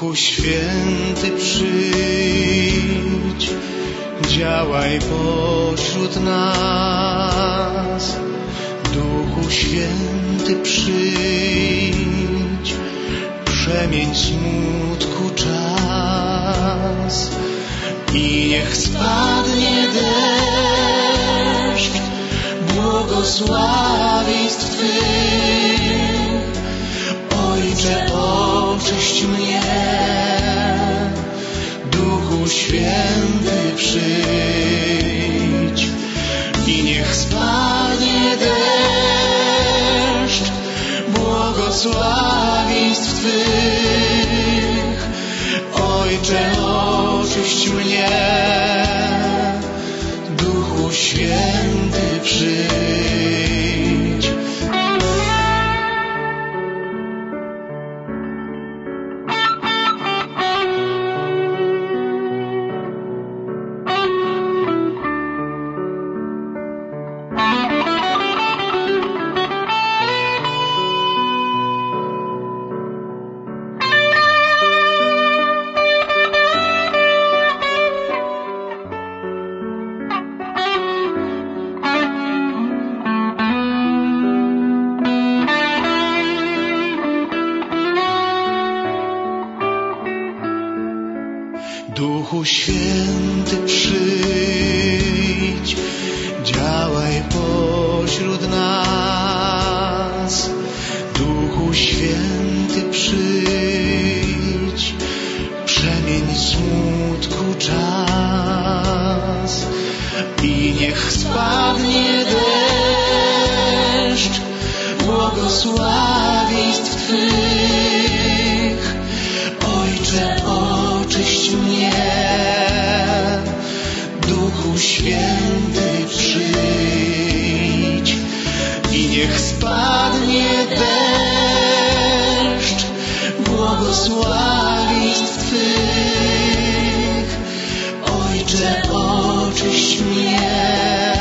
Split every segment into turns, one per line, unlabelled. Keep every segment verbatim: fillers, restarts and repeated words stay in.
Duchu Święty, przyjdź, działaj pośród nas. Duchu Święty, przyjdź, przemień smutku czas. I niech spadnie deszcz błogosławieństw Twych. Ojcze, oczyść mnie, Duchu Święty, przyjdź. I niech spadnie deszcz błogosławieństw Twych. Ojcze, oczyść mnie, Duchu Święty, przyjdź. Duchu Święty, przyjdź, działaj pośród nas. Duchu Święty, przyjdź, przemień smutku czas. I niech spadnie deszcz błogosławieństw Twych. Ojcze, oczyść mnie, Duchu Święty, przyjdź. I niech spadnie deszcz błogosławieństw Twych. Ojcze, oczyść mnie,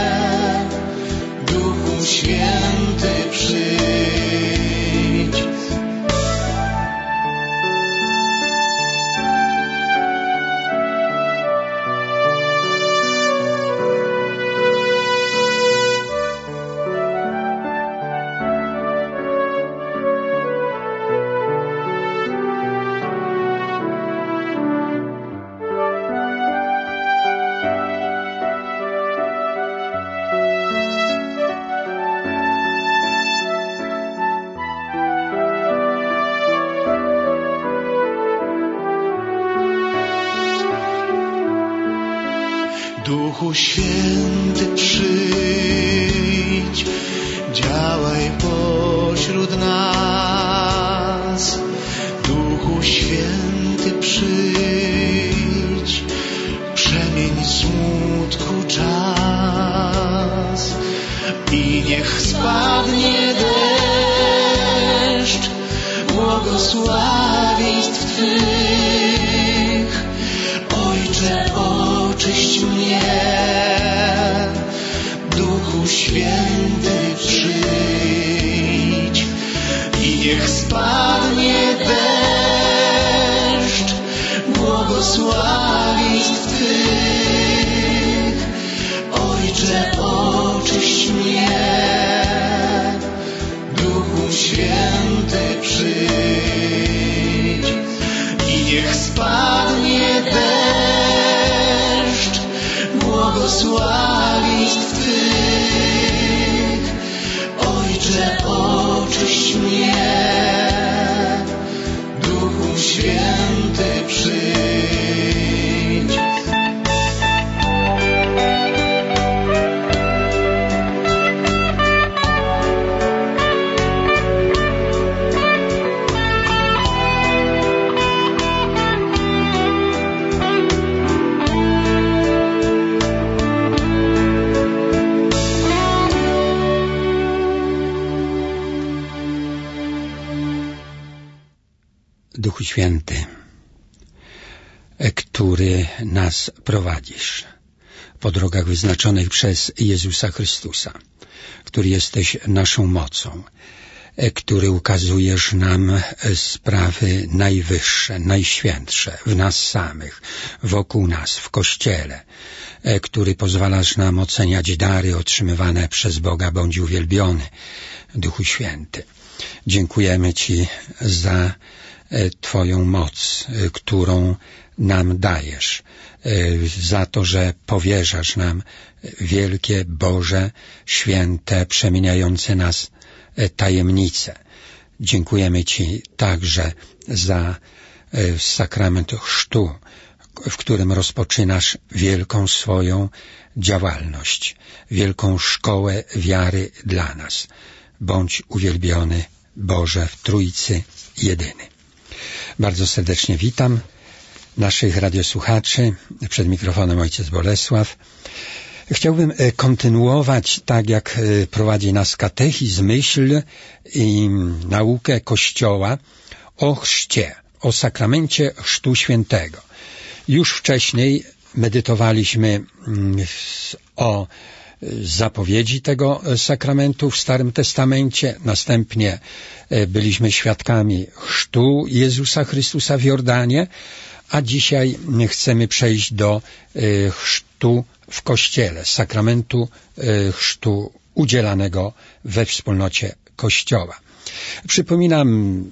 Duchu Święty, przyjdź. Duchu Święty, przyjdź, działaj pośród nas. Duchu Święty, przyjdź, przemień smutku czas. I niech spadnie deszcz błogosławieństw Twych. Ojcze, oczyść mnie, Duchu Święty, przyjdź. I niech spadnie deszcz błogosławieństw Twych. Ojcze, oczyść mnie, Duchu Święty, przyjdź. I niech spadnie deszcz błogosławieństw Twych. Ojcze, oczyść mnie, Duchu Święty, przyjdź.
Duchu Święty, który nas prowadzisz po drogach wyznaczonych przez Jezusa Chrystusa, który jesteś naszą mocą, który ukazujesz nam sprawy najwyższe, najświętsze w nas samych, wokół nas, w Kościele, który pozwalasz nam oceniać dary otrzymywane przez Boga. Bądź uwielbiony, Duchu Święty. Dziękujemy Ci za Twoją moc, którą nam dajesz, za to, że powierzasz nam wielkie, Boże, święte, przemieniające nas tajemnice. Dziękujemy Ci także za sakrament chrztu, w którym rozpoczynasz wielką swoją działalność, wielką szkołę wiary dla nas. Bądź uwielbiony, Boże, w Trójcy jedyny. Bardzo serdecznie witam naszych radiosłuchaczy. Przed mikrofonem ojciec Bolesław. Chciałbym kontynuować, tak jak prowadzi nas katechizm, myśl i naukę Kościoła o chrzcie, o sakramencie Chrztu Świętego. Już wcześniej medytowaliśmy o zapowiedzi tego sakramentu w Starym Testamencie. Następnie byliśmy świadkami chrztu Jezusa Chrystusa w Jordanie, a dzisiaj chcemy przejść do chrztu w Kościele, sakramentu chrztu udzielanego we wspólnocie Kościoła. Przypominam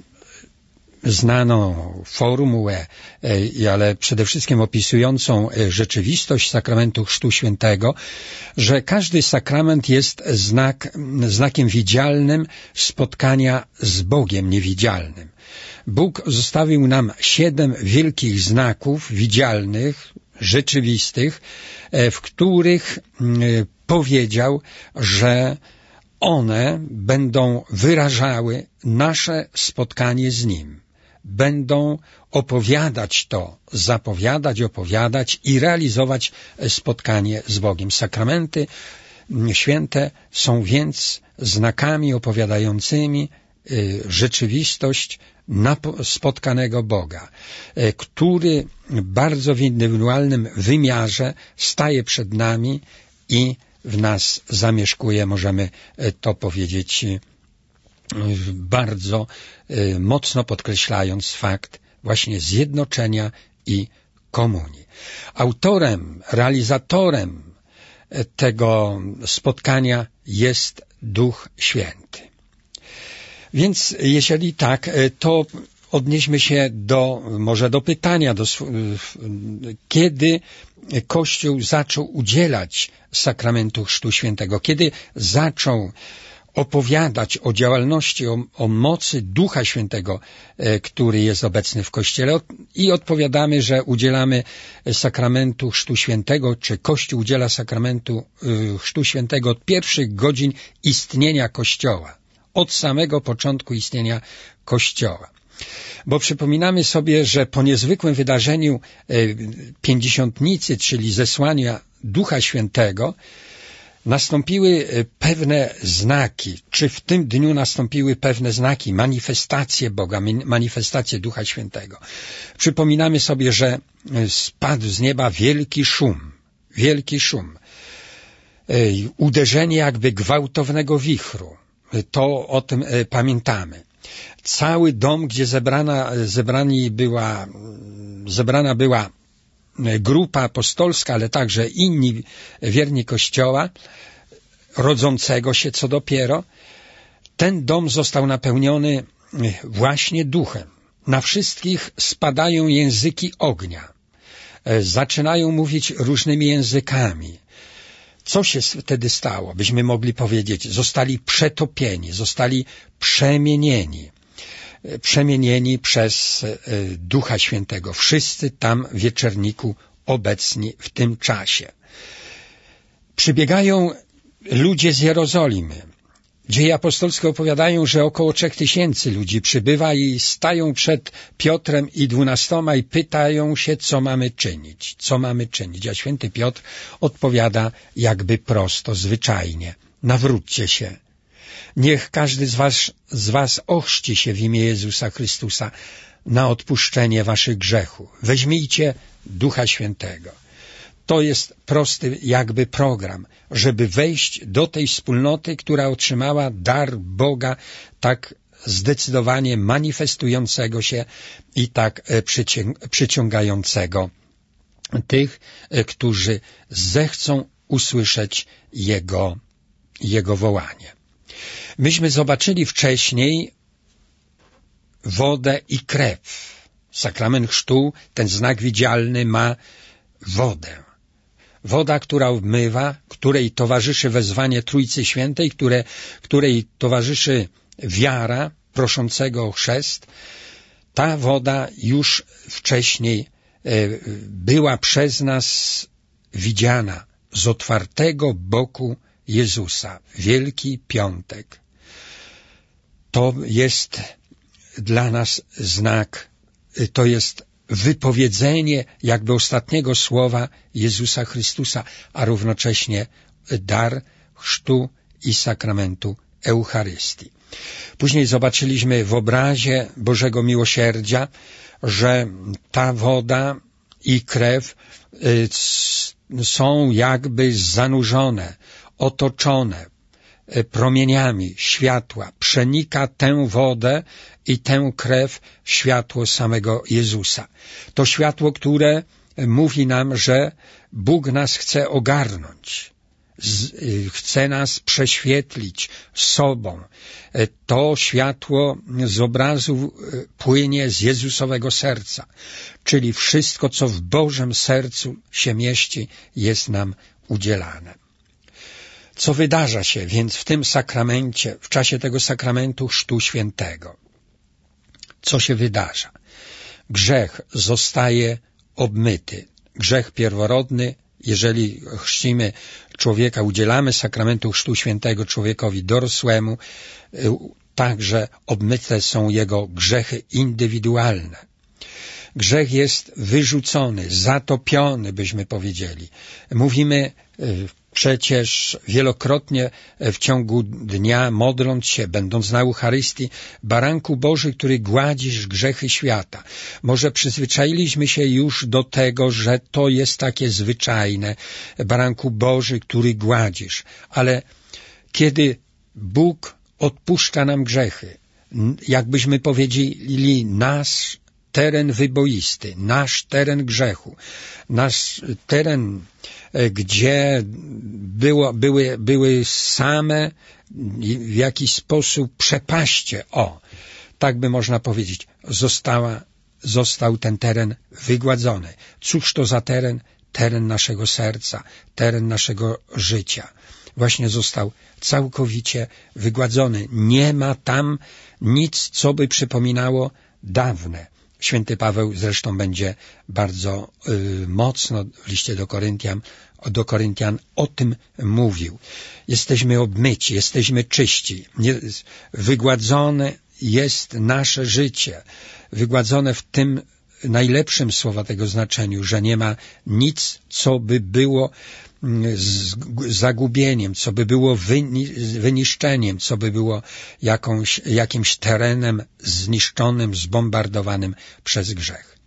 znaną formułę, ale przede wszystkim opisującą rzeczywistość sakramentu Chrztu Świętego, że każdy sakrament jest znak, znakiem widzialnym spotkania z Bogiem niewidzialnym. Bóg zostawił nam siedem wielkich znaków widzialnych, rzeczywistych, w których powiedział, że one będą wyrażały nasze spotkanie z Nim. Będą opowiadać to, zapowiadać, opowiadać i realizować spotkanie z Bogiem. Sakramenty święte są więc znakami opowiadającymi rzeczywistość spotkanego Boga, który bardzo w indywidualnym wymiarze staje przed nami i w nas zamieszkuje, możemy to powiedzieć bardzo mocno podkreślając fakt właśnie zjednoczenia i komunii. Autorem, realizatorem tego spotkania jest Duch Święty. Więc jeżeli tak, to odnieśmy się do, może do pytania, do, kiedy Kościół zaczął udzielać sakramentu Chrztu Świętego, kiedy zaczął opowiadać o działalności, o, o mocy Ducha Świętego, który jest obecny w Kościele, i odpowiadamy, że udzielamy sakramentu Chrztu Świętego, czy Kościół udziela sakramentu Chrztu Świętego od pierwszych godzin istnienia Kościoła, od samego początku istnienia Kościoła. Bo przypominamy sobie, że po niezwykłym wydarzeniu Pięćdziesiątnicy, czyli zesłania Ducha Świętego, nastąpiły pewne znaki, czy w tym dniu nastąpiły pewne znaki, manifestacje Boga, manifestacje Ducha Świętego. Przypominamy sobie, że spadł z nieba wielki szum, wielki szum, uderzenie jakby gwałtownego wichru. To o tym pamiętamy. Cały dom, gdzie zebrana, zebrani była, zebrana była grupa apostolska, ale także inni wierni Kościoła, rodzącego się co dopiero, ten dom został napełniony właśnie duchem. Na wszystkich spadają języki ognia. Zaczynają mówić różnymi językami. Co się wtedy stało? Byśmy mogli powiedzieć, zostali przetopieni, zostali przemienieni. Przemienieni przez Ducha Świętego. Wszyscy tam w wieczerniku obecni w tym czasie. Przybiegają ludzie z Jerozolimy. Dzieje apostolskie opowiadają, że około trzech tysięcy ludzi przybywa i stają przed Piotrem i dwunastoma i pytają się, co mamy czynić, co mamy czynić. A święty Piotr odpowiada jakby prosto, zwyczajnie. Nawróćcie się. Niech każdy z was, z was ochrzci się w imię Jezusa Chrystusa na odpuszczenie waszych grzechów. Weźmijcie Ducha Świętego. To jest prosty jakby program, żeby wejść do tej wspólnoty, która otrzymała dar Boga tak zdecydowanie manifestującego się i tak przyciągającego tych, którzy zechcą usłyszeć Jego, Jego wołanie. Myśmy zobaczyli wcześniej wodę i krew. Sakrament chrztu, ten znak widzialny, ma wodę. Woda, która obmywa, której towarzyszy wezwanie Trójcy Świętej, które, której towarzyszy wiara proszącego o chrzest. Ta woda już wcześniej była przez nas widziana z otwartego boku Jezusa. Wielki Piątek. To jest dla nas znak, to jest wypowiedzenie jakby ostatniego słowa Jezusa Chrystusa, a równocześnie dar chrztu i sakramentu Eucharystii. Później zobaczyliśmy w obrazie Bożego Miłosierdzia, że ta woda i krew są jakby zanurzone, otoczone promieniami światła. Przenika tę wodę i tę krew światło samego Jezusa. To światło, które mówi nam, że Bóg nas chce ogarnąć, chce nas prześwietlić sobą. To światło z obrazu płynie z Jezusowego serca, czyli wszystko, co w Bożym sercu się mieści, jest nam udzielane. Co wydarza się więc w tym sakramencie, w czasie tego sakramentu chrztu świętego? Co się wydarza? Grzech zostaje obmyty. Grzech pierworodny, jeżeli chrzcimy człowieka, udzielamy sakramentu chrztu świętego człowiekowi dorosłemu, także obmyte są jego grzechy indywidualne. Grzech jest wyrzucony, zatopiony, byśmy powiedzieli. Mówimy przecież wielokrotnie w ciągu dnia, modląc się, będąc na Eucharystii, Baranku Boży, który gładzisz grzechy świata. Może przyzwyczailiśmy się już do tego, że to jest takie zwyczajne. Baranku Boży, który gładzisz. Ale kiedy Bóg odpuszcza nam grzechy, jakbyśmy powiedzieli, nasz teren wyboisty, nasz teren grzechu, nasz teren, gdzie było, były, były same w jakiś sposób przepaście, o, tak by można powiedzieć, została, został ten teren wygładzony. Cóż to za teren? Teren naszego serca, teren naszego życia. Właśnie został całkowicie wygładzony. Nie ma tam nic, co by przypominało dawne. Święty Paweł zresztą będzie bardzo y, mocno w liście do Koryntian, do Koryntian o tym mówił. Jesteśmy obmyci, jesteśmy czyści. Nie, wygładzone jest nasze życie. Wygładzone w tym najlepszym słowa tego znaczeniu, że nie ma nic, co by było z zagubieniem, co by było wyniszczeniem, co by było jakąś, jakimś terenem zniszczonym, zbombardowanym przez grzech.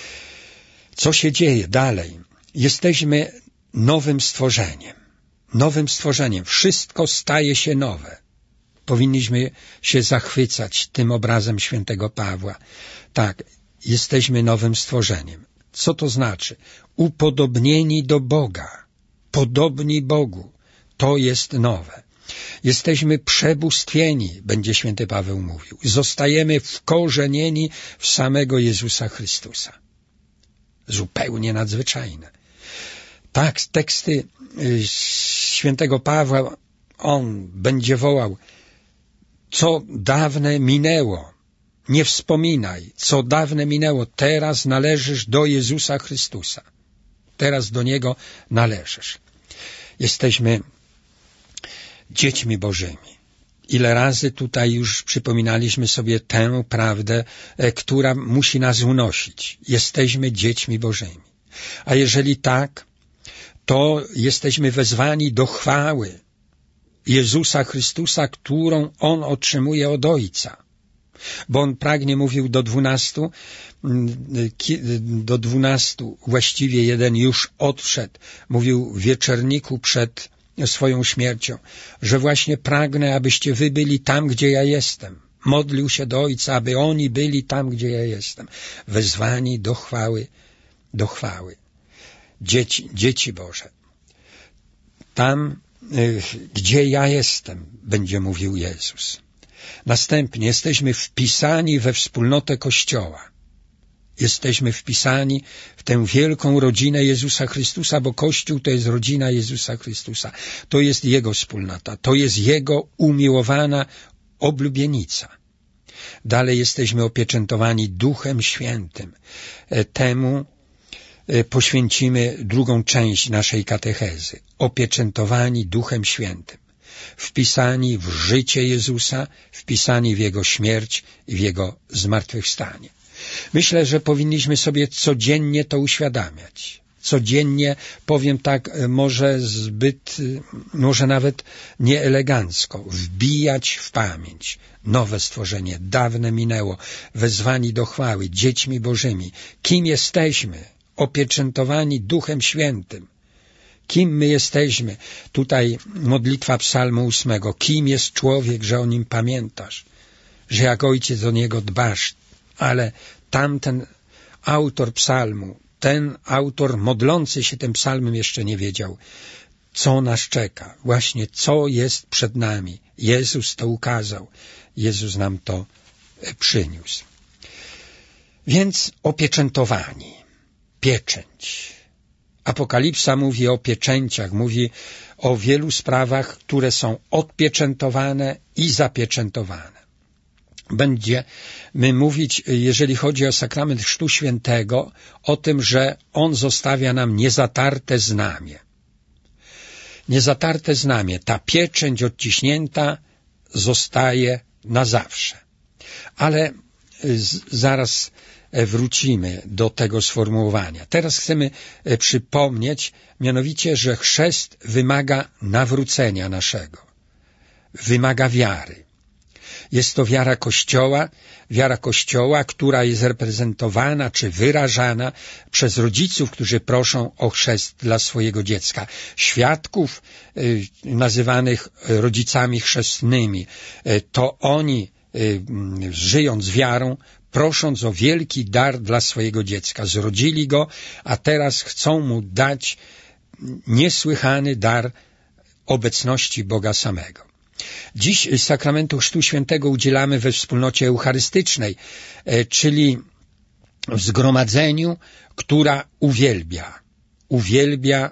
Co się dzieje dalej? Jesteśmy nowym stworzeniem. Nowym stworzeniem. Wszystko staje się nowe. Powinniśmy się zachwycać tym obrazem świętego Pawła. Tak, jesteśmy nowym stworzeniem. Co to znaczy? Upodobnieni do Boga. Podobni Bogu. To jest nowe. Jesteśmy przebóstwieni, będzie święty Paweł mówił. Zostajemy wkorzenieni w samego Jezusa Chrystusa. Zupełnie nadzwyczajne. Tak, teksty świętego Pawła, on będzie wołał, co dawne minęło, nie wspominaj, co dawne minęło, teraz należysz do Jezusa Chrystusa. Teraz do Niego należysz. Jesteśmy dziećmi Bożymi. Ile razy tutaj już przypominaliśmy sobie tę prawdę, która musi nas unosić. Jesteśmy dziećmi Bożymi. A jeżeli tak, to jesteśmy wezwani do chwały Jezusa Chrystusa, którą On otrzymuje od Ojca. Bo on pragnie, mówił do dwunastu, do dwunastu, właściwie jeden już odszedł, mówił w wieczerniku przed swoją śmiercią, że właśnie pragnę, abyście wy byli tam, gdzie ja jestem. Modlił się do Ojca, aby oni byli tam, gdzie ja jestem. Wezwani do chwały, do chwały. Dzieci, dzieci Boże. Tam, gdzie ja jestem, będzie mówił Jezus. Następnie jesteśmy wpisani we wspólnotę Kościoła. Jesteśmy wpisani w tę wielką rodzinę Jezusa Chrystusa, bo Kościół to jest rodzina Jezusa Chrystusa. To jest Jego wspólnota, to jest Jego umiłowana oblubienica. Dalej jesteśmy opieczętowani Duchem Świętym. Temu poświęcimy drugą część naszej katechezy. Opieczętowani Duchem Świętym. Wpisani w życie Jezusa, wpisani w Jego śmierć i w Jego zmartwychwstanie. Myślę, że powinniśmy sobie codziennie to uświadamiać. Codziennie, powiem tak, może zbyt, może nawet nieelegancko, wbijać w pamięć nowe stworzenie, dawne minęło, wezwani do chwały, dziećmi Bożymi. Kim jesteśmy? Opieczętowani Duchem Świętym. Kim my jesteśmy? Tutaj modlitwa psalmu ósmego. Kim jest człowiek, że o nim pamiętasz? Że jak ojciec o niego dbasz? Ale tamten autor psalmu, ten autor modlący się tym psalmem jeszcze nie wiedział, co nas czeka. Właśnie co jest przed nami. Jezus to ukazał. Jezus nam to przyniósł. Więc opieczętowani. Pieczęć. Apokalipsa mówi o pieczęciach, mówi o wielu sprawach, które są odpieczętowane i zapieczętowane. Będziemy mówić, jeżeli chodzi o sakrament Chrztu Świętego, o tym, że on zostawia nam niezatarte znamie. Niezatarte znamie, ta pieczęć odciśnięta zostaje na zawsze. Ale z, zaraz wrócimy do tego sformułowania. Teraz chcemy przypomnieć, mianowicie, że chrzest wymaga nawrócenia naszego. Wymaga wiary. Jest to wiara Kościoła, wiara Kościoła, która jest reprezentowana czy wyrażana przez rodziców, którzy proszą o chrzest dla swojego dziecka. Świadków y, nazywanych rodzicami chrzestnymi. Y, to oni, y, żyjąc wiarą, prosząc o wielki dar dla swojego dziecka. Zrodzili go, a teraz chcą mu dać niesłychany dar obecności Boga samego. Dziś sakramentu Chrztu Świętego udzielamy we wspólnocie eucharystycznej, czyli w zgromadzeniu, która uwielbia, uwielbia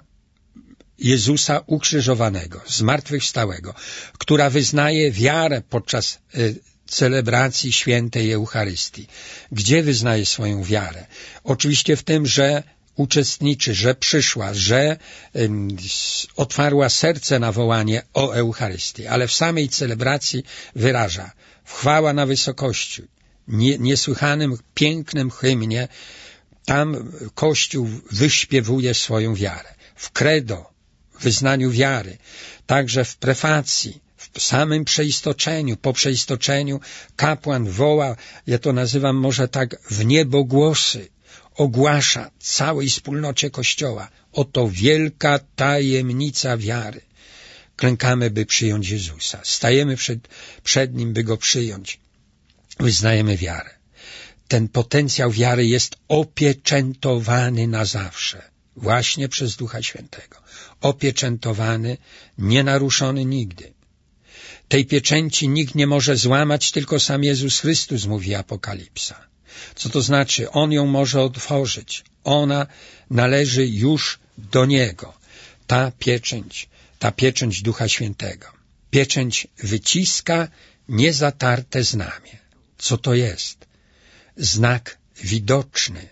Jezusa ukrzyżowanego, zmartwychwstałego, która wyznaje wiarę podczas celebracji świętej Eucharystii. Gdzie wyznaje swoją wiarę? Oczywiście w tym, że uczestniczy, że przyszła, że um, otwarła serce na wołanie o Eucharystię, ale w samej celebracji wyraża w chwała na wysokości, nie, niesłychanym, pięknym hymnie, tam Kościół wyśpiewuje swoją wiarę. W credo, wyznaniu wiary, także w prefacji, w samym przeistoczeniu, po przeistoczeniu kapłan woła, ja to nazywam może tak, w niebogłosy, ogłasza całej wspólnocie Kościoła. Oto wielka tajemnica wiary. Klękamy, by przyjąć Jezusa. Stajemy przed, przed Nim, by Go przyjąć. Wyznajemy wiarę. Ten potencjał wiary jest opieczętowany na zawsze. Właśnie przez Ducha Świętego. Opieczętowany, nienaruszony nigdy. Tej pieczęci nikt nie może złamać, tylko sam Jezus Chrystus, mówi Apokalipsa. Co to znaczy? On ją może otworzyć. Ona należy już do Niego. Ta pieczęć, ta pieczęć Ducha Świętego. Pieczęć wyciska niezatarte znamie. Co to jest? Znak widoczny.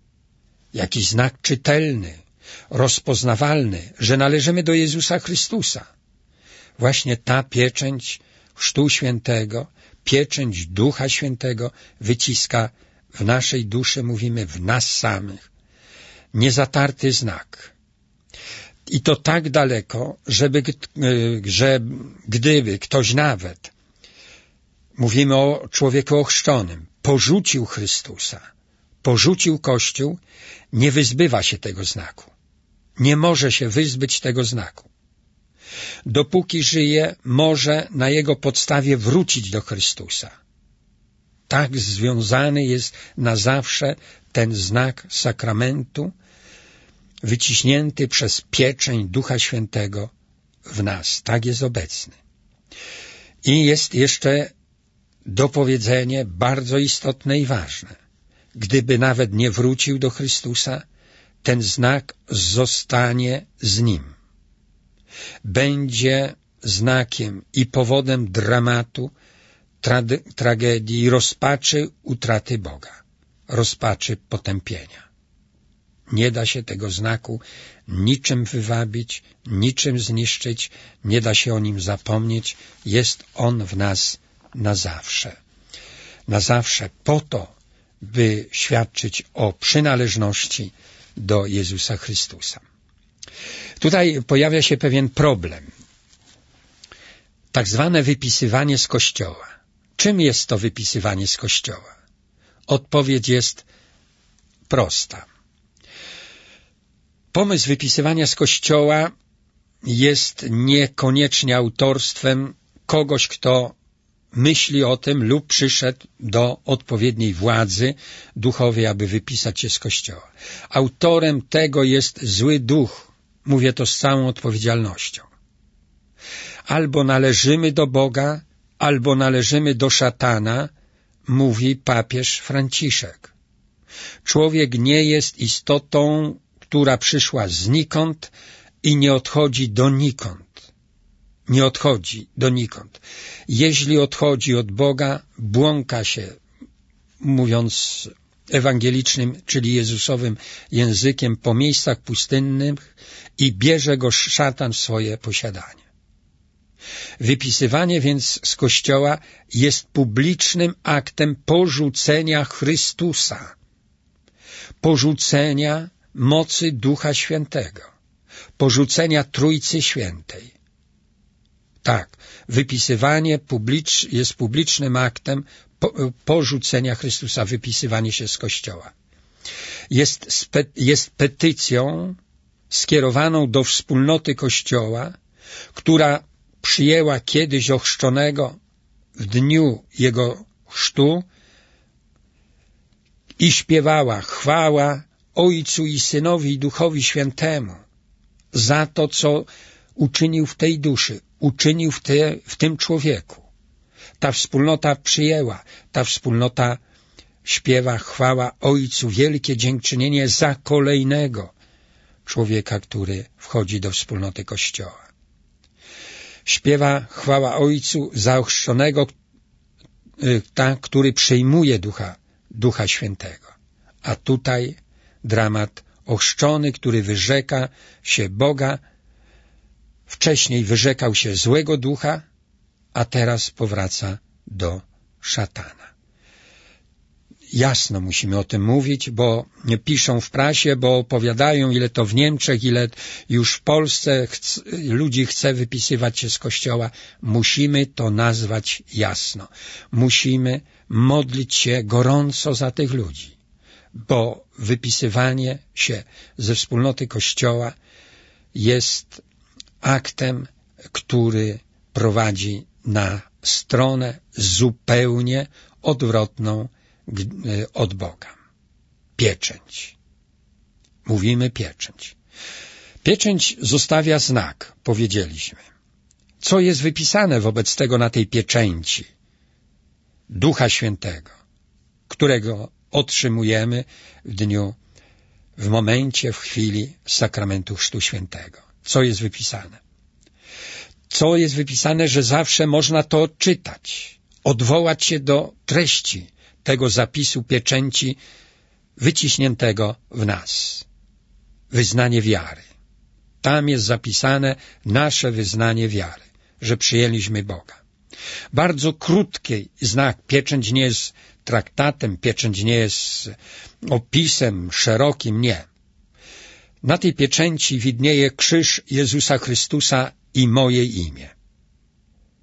Jakiś znak czytelny, rozpoznawalny, że należymy do Jezusa Chrystusa. Właśnie ta pieczęć Chrztu Świętego, pieczęć Ducha Świętego wyciska w naszej duszy, mówimy, w nas samych, niezatarty znak. I to tak daleko, żeby, że gdyby ktoś nawet Mówimy o człowieku ochrzczonym. Porzucił Chrystusa, porzucił Kościół, nie wyzbywa się tego znaku. Nie może się wyzbyć tego znaku. Dopóki żyje, może na jego podstawie wrócić do Chrystusa. Tak związany jest na zawsze ten znak sakramentu, wyciśnięty przez pieczeń Ducha Świętego w nas. Tak jest obecny. I jest jeszcze dopowiedzenie bardzo istotne i ważne. Gdyby nawet nie wrócił do Chrystusa, ten znak zostanie z nim. Będzie znakiem i powodem dramatu, tra- tragedii i rozpaczy utraty Boga, rozpaczy potępienia. Nie da się tego znaku niczym wywabić, niczym zniszczyć, nie da się o nim zapomnieć. Jest on w nas na zawsze. Na zawsze po to, by świadczyć o przynależności do Jezusa Chrystusa. Tutaj pojawia się pewien problem. Tak zwane wypisywanie z Kościoła. Czym jest to wypisywanie z Kościoła? Odpowiedź jest prosta. Pomysł wypisywania z Kościoła jest niekoniecznie autorstwem kogoś, kto myśli o tym lub przyszedł do odpowiedniej władzy duchowej, aby wypisać się z Kościoła. Autorem tego jest zły duch. Mówię to z całą odpowiedzialnością. Albo należymy do Boga, albo należymy do szatana, mówi papież Franciszek. Człowiek nie jest istotą, która przyszła znikąd i nie odchodzi donikąd. Nie odchodzi donikąd. Jeśli odchodzi od Boga, błąka się, mówiąc ewangelicznym, czyli Jezusowym językiem, po miejscach pustynnych i bierze go szatan w swoje posiadanie. Wypisywanie więc z Kościoła jest publicznym aktem porzucenia Chrystusa, porzucenia mocy Ducha Świętego, porzucenia Trójcy Świętej. Tak, wypisywanie publicz, jest publicznym aktem po, porzucenia Chrystusa, wypisywanie się z Kościoła. Jest, spe, jest petycją skierowaną do wspólnoty Kościoła, która przyjęła kiedyś ochrzczonego w dniu jego chrztu i śpiewała chwała Ojcu i Synowi i Duchowi Świętemu za to, co uczynił w tej duszy, uczynił w, te, w tym człowieku. Ta wspólnota przyjęła, ta wspólnota śpiewa chwała Ojcu, wielkie dziękczynienie za kolejnego człowieka, który wchodzi do wspólnoty Kościoła. Śpiewa chwała Ojcu za ochrzczonego, ta, który przyjmuje Ducha, Ducha Świętego. A tutaj dramat ochrzczony, który wyrzeka się Boga, wcześniej wyrzekał się złego ducha, a teraz powraca do szatana. Jasno musimy o tym mówić, bo piszą w prasie, bo opowiadają, ile to w Niemczech, ile już w Polsce chc- ludzi chce wypisywać się z Kościoła. Musimy to nazwać jasno. Musimy modlić się gorąco za tych ludzi, bo wypisywanie się ze wspólnoty Kościoła jest aktem, który prowadzi na stronę zupełnie odwrotną od Boga. Pieczęć. Mówimy pieczęć. Pieczęć zostawia znak, powiedzieliśmy. Co jest wypisane wobec tego na tej pieczęci? Ducha Świętego, którego otrzymujemy w dniu, w momencie, w chwili sakramentu Chrztu Świętego. Co jest wypisane? Co jest wypisane, że zawsze można to odczytać, odwołać się do treści tego zapisu pieczęci wyciśniętego w nas. Wyznanie wiary. Tam jest zapisane nasze wyznanie wiary, że przyjęliśmy Boga. Bardzo krótki znak. Pieczęć nie jest traktatem, pieczęć nie jest opisem szerokim, nie. Na tej pieczęci widnieje krzyż Jezusa Chrystusa i moje imię.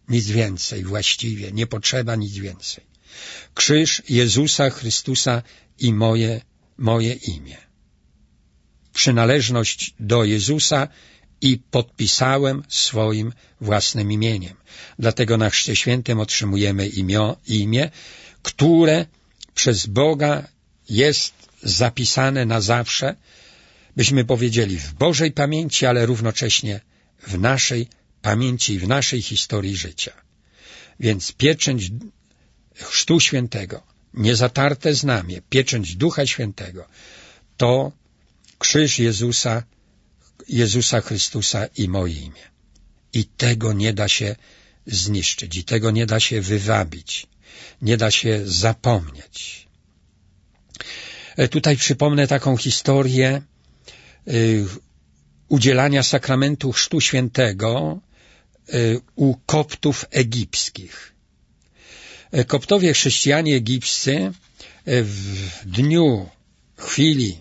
nic więcej właściwie, nie potrzeba nic więcej. Krzyż Jezusa Chrystusa i moje, moje imię. Przynależność do Jezusa i podpisałem swoim własnym imieniem. Dlatego na Chrzcie Świętym otrzymujemy imię, imię, które przez Boga jest zapisane na zawsze, byśmy powiedzieli w Bożej pamięci, ale równocześnie w naszej pamięci i w naszej historii życia. Więc pieczęć Chrztu Świętego, niezatarte znamie, pieczęć Ducha Świętego, to krzyż Jezusa, Jezusa Chrystusa i moje imię. I tego nie da się zniszczyć, i tego nie da się wywabić, nie da się zapomnieć. Tutaj przypomnę taką historię y, udzielania sakramentu Chrztu Świętego y, u Koptów egipskich. Koptowie chrześcijanie egipscy w dniu, chwili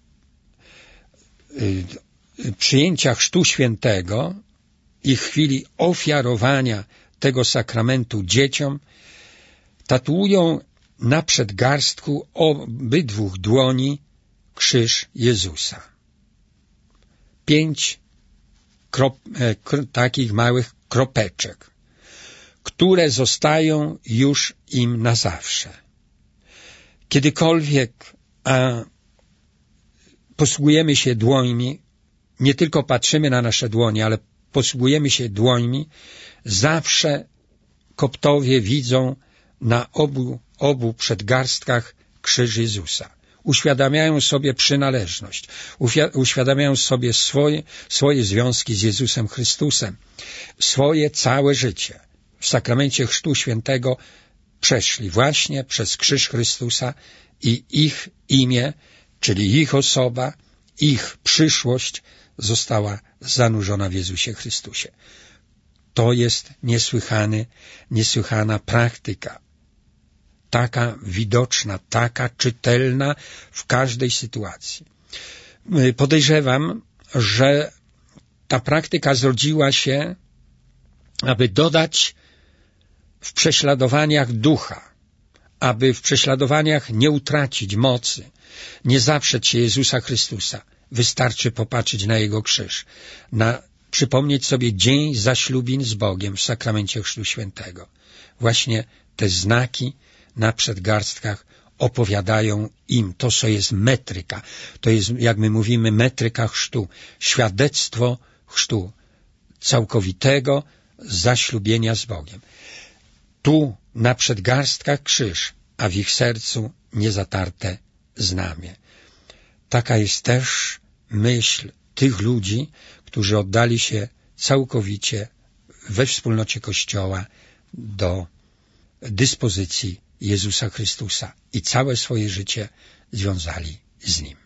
y, przyjęcia Chrztu Świętego i chwili ofiarowania tego sakramentu dzieciom tatuują na przedgarstku obydwu dłoni krzyż Jezusa. Pięć krop, e, k, takich małych kropeczek, które zostają już im na zawsze. Kiedykolwiek a, posługujemy się dłońmi, nie tylko patrzymy na nasze dłonie, ale posługujemy się dłońmi, zawsze Koptowie widzą na obu, obu przedgarstkach krzyż Jezusa. Uświadamiają sobie przynależność, uświadamiają sobie swoje, swoje związki z Jezusem Chrystusem, swoje całe życie. W sakramencie Chrztu Świętego przeszli właśnie przez krzyż Chrystusa i ich imię, czyli ich osoba, ich przyszłość została zanurzona w Jezusie Chrystusie. To jest niesłychany, niesłychana praktyka. Taka widoczna, taka czytelna w każdej sytuacji. Podejrzewam, że ta praktyka zrodziła się, aby dodać w prześladowaniach ducha, aby w prześladowaniach nie utracić mocy, nie zaprzeć się Jezusa Chrystusa. Wystarczy popatrzeć na Jego krzyż, na przypomnieć sobie dzień zaślubin z Bogiem w sakramencie Chrztu Świętego. Właśnie te znaki na przedgarstkach opowiadają im to, co jest metryka. To jest, jak my mówimy, metryka chrztu, świadectwo chrztu, całkowitego zaślubienia z Bogiem. Tu na przedgarstkach krzyż, a w ich sercu niezatarte znamie. Taka jest też myśl tych ludzi, którzy oddali się całkowicie we wspólnocie Kościoła do dyspozycji Jezusa Chrystusa i całe swoje życie związali z Nim.